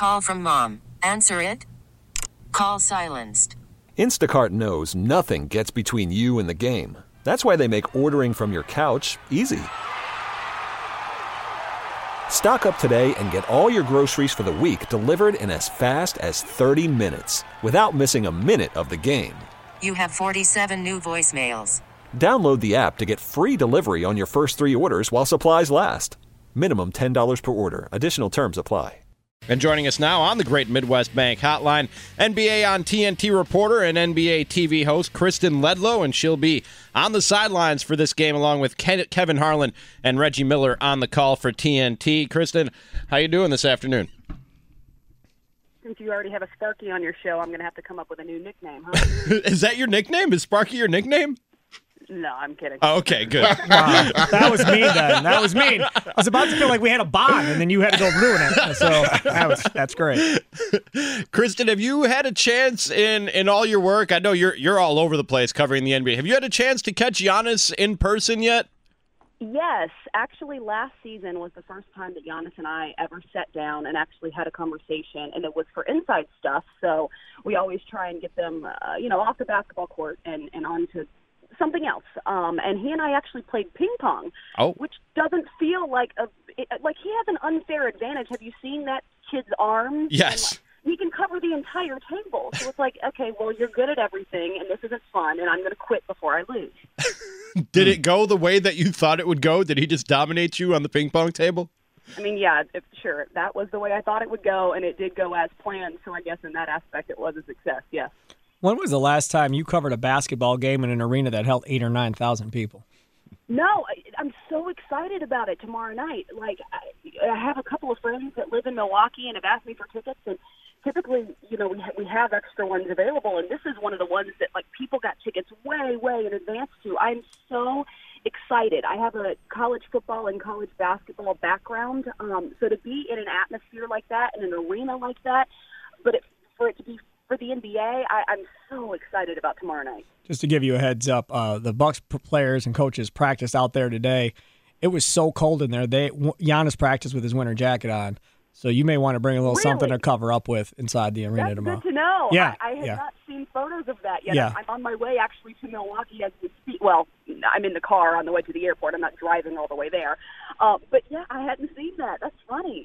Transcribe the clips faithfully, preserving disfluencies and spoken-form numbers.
Call from mom. Answer it. Call silenced. Instacart knows nothing gets between you and the game. That's why they make ordering from your couch easy. Stock up today and get all your groceries for the week delivered in as fast as thirty minutes without missing a minute of the game. You have forty-seven new voicemails. Download the app to get free delivery on your first three orders while supplies last. Minimum ten dollars per order. Additional terms apply. And joining us now on the Great Midwest Bank Hotline, N B A on T N T reporter and N B A T V host Kristen Ledlow, and she'll be on the sidelines for this game along with Ke- Kevin Harlan and Reggie Miller on the call for T N T. Kristen, how you doing this afternoon? Since you already have a Sparky on your show, I'm going to have to come up with a new nickname, huh? Is that your nickname? Is Sparky your nickname? No, I'm kidding. Oh, okay, good. Wow. That was mean then. That was mean. I was about to feel like we had a bond, and then you had to go ruin it. So that was, that's great. Kristen, have you had a chance in, in all your work? I know you're you're all over the place covering the N B A. Have you had a chance to catch Giannis in person yet? Yes. Actually, last season was the first time that Giannis and I ever sat down and actually had a conversation, and it was for inside stuff. So we always try and get them, uh, you know, off the basketball court and, and onto something else. Um, and he and I actually played ping pong, oh. which doesn't feel like a it, like he has an unfair advantage. Have you seen that kid's arms? Yes. And he can cover the entire table. So it's like, okay, well, you're good at everything, and this isn't fun, and I'm going to quit before I lose. Did it go the way that you thought it would go? Did he just dominate you on the ping pong table? I mean, yeah, if, sure. That was the way I thought it would go, and it did go as planned. So I guess in that aspect it was a success, yes. When was the last time you covered a basketball game in an arena that held eight or nine thousand people? No, I, I'm so excited about it tomorrow night. Like, I, I have a couple of friends that live in Milwaukee and have asked me for tickets, and typically, you know, we ha- we have extra ones available, and this is one of the ones that like people got tickets way, way in advance to. I'm so excited. I have a college football and college basketball background, um, so to be in an atmosphere like that, in an arena like that, but it, for it to be for the N B A, I, I'm so excited about tomorrow night. Just to give you a heads up, uh, the Bucks players and coaches practiced out there today. It was so cold in there. They Giannis practiced with his winter jacket on, so you may want to bring a little Really? something to cover up with inside the arena That's tomorrow. good to know. Yeah, I, I have yeah. not seen photos of that yet. Yeah. I'm on my way actually to Milwaukee as we speak. Well, I'm in the car on the way to the airport. I'm not driving all the way there. Uh, but yeah, I hadn't seen that. That's funny.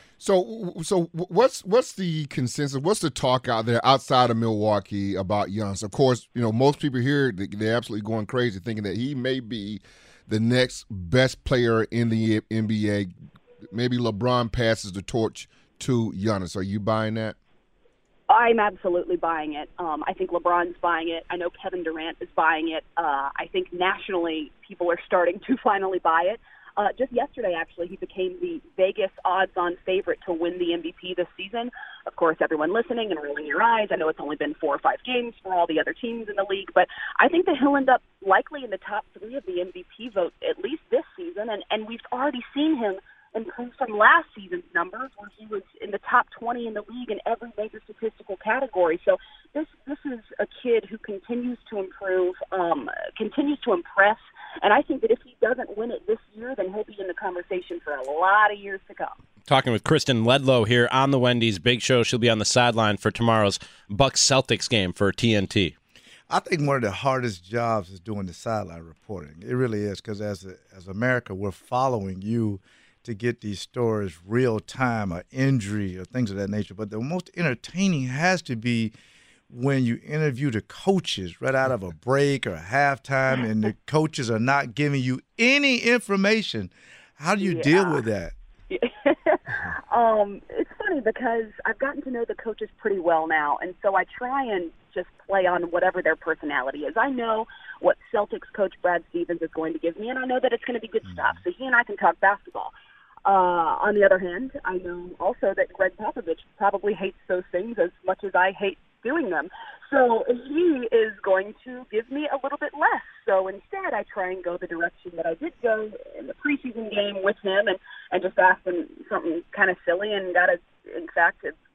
So, so what's what's the consensus? What's the talk out there outside of Milwaukee about Giannis? Of course, you know most people here they're absolutely going crazy, thinking that he may be the next best player in the N B A. Maybe LeBron passes the torch to Giannis. Are you buying that? I'm absolutely buying it. Um, I think LeBron's buying it. I know Kevin Durant is buying it. Uh, I think nationally people are starting to finally buy it. Uh, just yesterday, actually, he became the Vegas odds-on favorite to win the M V P this season. Of course, everyone listening and rolling your eyes. I know it's only been four or five games for all the other teams in the league, but I think that he'll end up likely in the top three of the M V P vote at least this season, and, and we've already seen him improve from last season's numbers where he was in the top twenty in the league in every major statistical category. So this this is a kid who continues to improve, um, continues to impress, and I think that if he doesn't win it this year, then he'll be in the conversation for a lot of years to come. Talking with Kristen Ledlow here on the Wendy's Big Show. She'll be on the sideline for tomorrow's Bucks-Celtics game for T N T. I think one of the hardest jobs is doing the sideline reporting. It really is, because as a, as America, we're following you to get these stories real time, or injury or things of that nature. But the most entertaining has to be when you interview the coaches right out of a break or a halftime, and the coaches are not giving you any information. How do you Yeah. deal with that? um, it's funny because I've gotten to know the coaches pretty well now, and so I try and just play on whatever their personality is. I know what Celtics coach Brad Stevens is going to give me, and I know that it's going to be good stuff. So he and I can talk basketball. Uh, on the other hand, I know also that Greg Popovich probably hates those things as much as I hate doing them. So he is going to give me a little bit less. So instead, I try and go the direction that I did go in the preseason game with him, and, and just ask him something kind of silly, and got a, in fact, a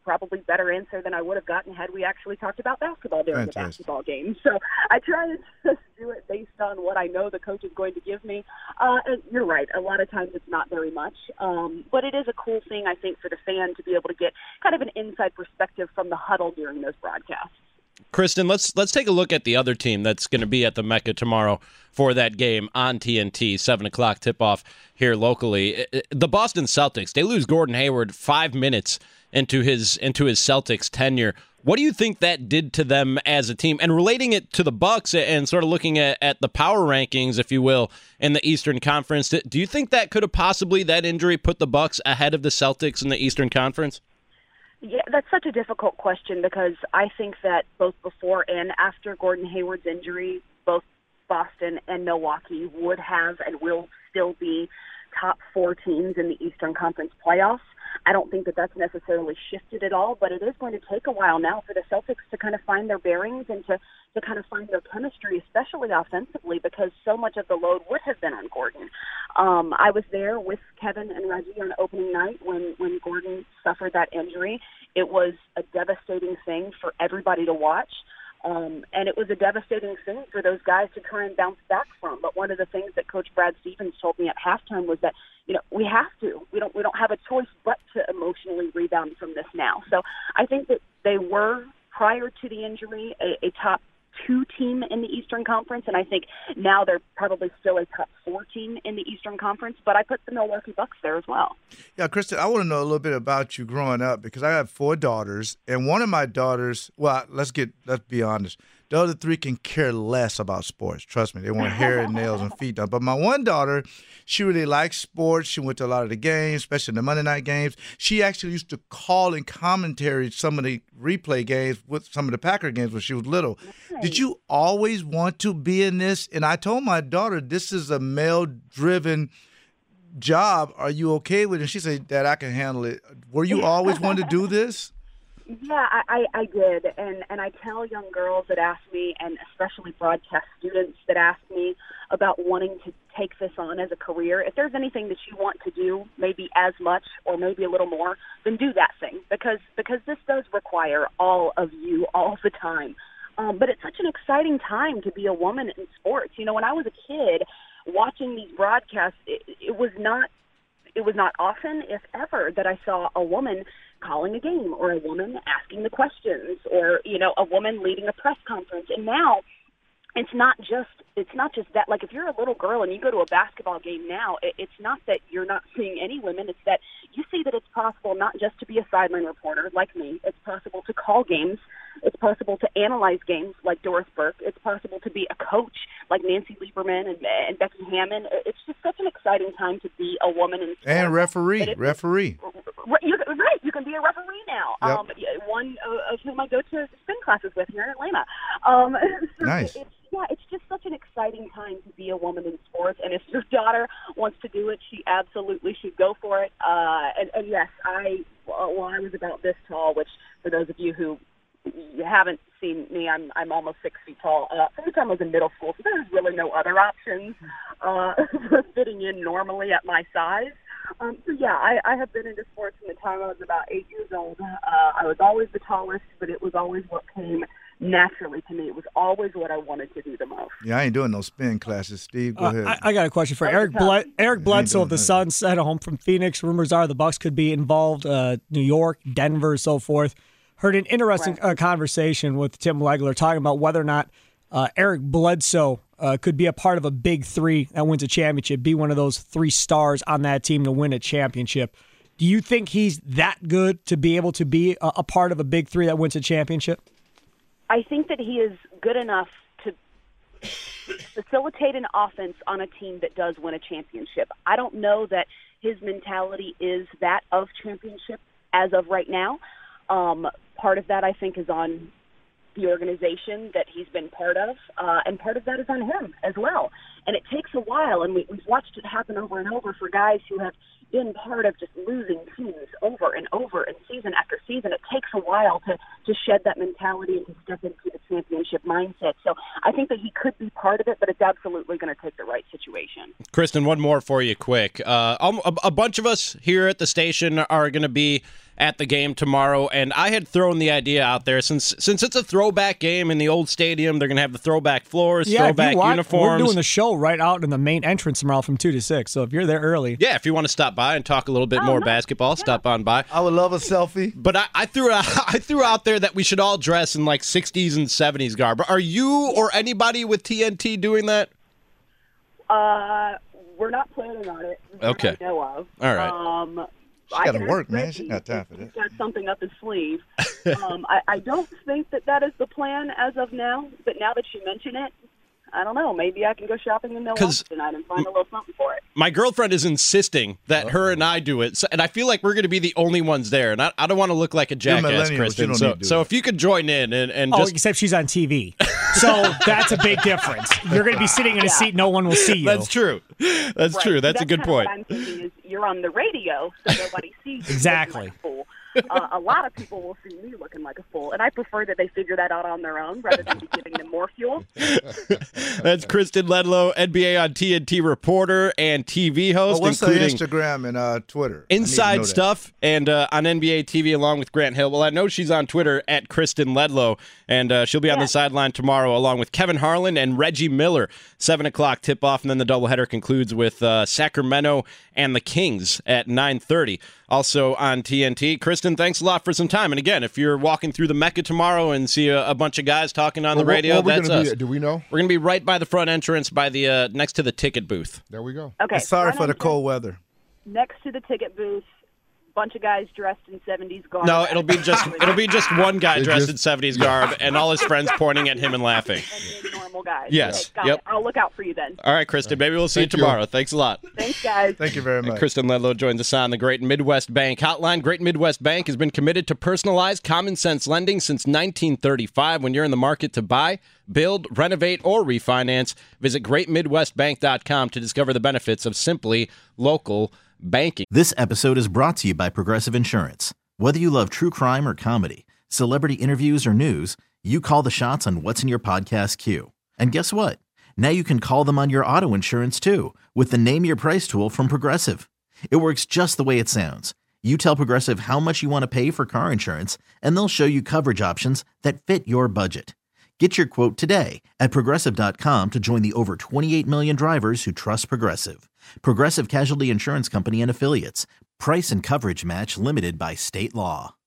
probably better answer than I would have gotten had we actually talked about basketball during Fantastic. the basketball game. So I try to just do it based on what I know the coach is going to give me. Uh, and you're right. A lot of times it's not very much. Um, but it is a cool thing, I think, for the fan to be able to get kind of an inside perspective from the huddle during those broadcasts. Kristen, let's let's take a look at the other team that's going to be at the Mecca tomorrow for that game on T N T, seven o'clock tip-off here locally. The Boston Celtics, they lose Gordon Hayward five minutes into his into his Celtics tenure. What do you think that did to them as a team? And relating it to the Bucks and sort of looking at, at the power rankings, if you will, in the Eastern Conference, do you think that could have possibly, that injury, put the Bucks ahead of the Celtics in the Eastern Conference? Yeah, that's such a difficult question because I think that both before and after Gordon Hayward's injury, both Boston and Milwaukee would have and will still be top four teams in the Eastern Conference playoffs. I don't think that that's necessarily shifted at all, but it is going to take a while now for the Celtics to kind of find their bearings and to, to kind of find their chemistry, especially offensively, because so much of the load would have been on Gordon. Um, I was there with Kevin and Reggie on opening night when, when Gordon suffered that injury. It was a devastating thing for everybody to watch. Um, and it was a devastating thing for those guys to try and bounce back from. But one of the things that Coach Brad Stevens told me at halftime was that, you know, we have to. We don't we don't have a choice but to emotionally rebound from this now. So I think that they were, prior to the injury, a, a top two team in the Eastern Conference, and I think now they're probably still a top four team in the Eastern Conference, but I put the Milwaukee Bucks there as well. Yeah, Kristen, I want to know a little bit about you growing up because I have four daughters, and one of my daughters, well, let's get let's be honest, the other three can care less about sports. Trust me, they want hair and nails and feet done. But my one daughter, she really likes sports. She went to a lot of the games, especially the Monday night games. She actually used to call and commentary some of the replay games with some of the Packer games when she was little. Nice. Did you always want to be in this? And I told my daughter, this is a male-driven job. Are you okay with it? And she said, Dad, I can handle it. Were you always want to do this? Yeah, I, I, I did, and, and I tell young girls that ask me, and especially broadcast students that ask me about wanting to take this on as a career, if there's anything that you want to do, maybe as much or maybe a little more, then do that thing, because because this does require all of you all the time. Um, but it's such an exciting time to be a woman in sports. You know, when I was a kid watching these broadcasts, it, it was not it was not often, if ever, that I saw a woman calling a game or a woman asking the questions or, you know, a woman leading a press conference. And now it's not just it's not just that. Like, if you're a little girl and you go to a basketball game now, it, it's not that you're not seeing any women. It's that you see that it's possible not just to be a sideline reporter like me. It's possible to call games. It's possible to analyze games like Doris Burke. It's possible to be a coach like Nancy Lieberman and, and Becky Hammon. It's just such an exciting time to be a woman in sports. And referee, it, referee. You, right, you can be a referee now. Yep. Um, one of whom I go to spin classes with here in Atlanta. Um, so nice. It's, yeah, it's just such an exciting time to be a woman in sports. And if your daughter wants to do it, she absolutely should go for it. Uh, and, and yes, I well, I was about this tall, which for those of you who you haven't seen me, I'm I'm almost six feet tall. Uh, from the time I was in middle school, so there's really no other options uh, for fitting in normally at my size. Um, so yeah, I, I have been into sports from the time I was about eight years old. Uh, I was always the tallest, but it was always what came naturally to me. It was always what I wanted to do the most. Yeah, I ain't doing no spin classes. Steve, go uh, ahead. I, I got a question for Eric Ble- Eric Bledsoe of the Suns, sent home from Phoenix. Rumors are the Bucks could be involved. Uh, New York, Denver, so forth. Heard an interesting right. uh, conversation with Tim Legler talking about whether or not uh, Eric Bledsoe uh, could be a part of a big three that wins a championship, be one of those three stars on that team to win a championship. Do you think he's that good to be able to be a, a part of a big three that wins a championship? I think that he is good enough to facilitate an offense on a team that does win a championship. I don't know that his mentality is that of championship as of right now. Um, part of that, I think, is on the organization that he's been part of, uh, and part of that is on him as well. And it takes a while, and we, we've watched it happen over and over for guys who have been part of just losing teams over and over and season after season. It takes a while to, to shed that mentality and to step into the championship mindset. So I think that he could be part of it, but it's absolutely going to take the right situation. Kristen, one more for you quick. Uh, a, a bunch of us here at the station are going to be at the game tomorrow. And I had thrown the idea out there, since since it's a throwback game in the old stadium, they're going to have the throwback floors, yeah, throwback if you want, uniforms. We're doing the show right out in the main entrance tomorrow from two to six. So if you're there early. Yeah, if you want to stop by and talk a little bit Oh, more nice. basketball, Yeah. stop on by. I would love a selfie. But I, I threw out, I threw out there that we should all dress in like sixties and seventies garb. Are you or anybody with T N T doing that? Uh, we're not planning on it. that Okay. I know of. All right. Um, She I gotta can work, ask man. Reggie She got time for if this. He's got something up his sleeve. um, I, I don't think that that is the plan as of now. But now that you mention it, I don't know. Maybe I can go shopping in Milwaukee 'Cause- tonight and find a little something for it. My girlfriend is insisting that her and I do it, so, and I feel like we're going to be the only ones there, and I, I don't want to look like a jackass, millennials, you Kristen. don't So, need to do so that. if you could join in and, and Oh, just except she's on T V. So that's a big difference. You're going to be sitting in a Yeah. seat, no one will see you. that's true. That's Right. true. That's, That's a good kinda point. What I'm thinking is you're on the radio, so nobody sees you Exactly. looking like a fool. Uh, a lot of people will see me looking like a fool, and I prefer that they figure that out on their own rather than be giving them more fuel. That's Kristen Ledlow, N B A on T N T reporter and T V host, Oh, what's her including Instagram and uh, Twitter? I need to know Inside that. Stuff and uh, on N B A T V along with Grant Hill. Well, I know she's on Twitter at Kristen Ledlow, and uh, she'll be on Yeah. the sideline tomorrow along with Kevin Harlan and Reggie Miller. seven o'clock tip-off, and then the doubleheader concludes with uh, Sacramento and the Kings at nine thirty. Also on T N T. Kristen, thanks a lot for some time. And again, if you're walking through the Mecca tomorrow and see a, a bunch of guys talking on the Well, radio, what, what are we that's gonna us. be at? Do we know? We're going to be right by the front entrance, by the uh, next to the ticket booth. There we go. Okay. Sorry front for the entrance, cold weather. Next to the ticket booth, bunch of guys dressed in seventies garb. No, it'll be just it'll be just one guy It dressed just- in seventies garb and all his friends pointing at him and laughing. And then normal guys. Yes. Okay, got Yep. it. I'll look out for you then. All right, Kristen, maybe we'll see Thank you you. tomorrow. Thanks a lot. Thanks, guys. Thank you very much. Kristen Ledlow joins us on the Great Midwest Bank Hotline. Great Midwest Bank has been committed to personalized, common-sense lending since nineteen thirty-five. When you're in the market to buy, build, renovate, or refinance, visit great midwest bank dot com to discover the benefits of simply local banking. This episode is brought to you by Progressive Insurance. Whether you love true crime or comedy, celebrity interviews or news, you call the shots on what's in your podcast queue. And guess what? Now you can call them on your auto insurance too with the Name Your Price tool from Progressive. It works just the way it sounds. You tell Progressive how much you want to pay for car insurance, and they'll show you coverage options that fit your budget. Get your quote today at progressive dot com to join the over twenty-eight million drivers who trust Progressive. Progressive Casualty Insurance Company and Affiliates. Price and coverage match limited by state law.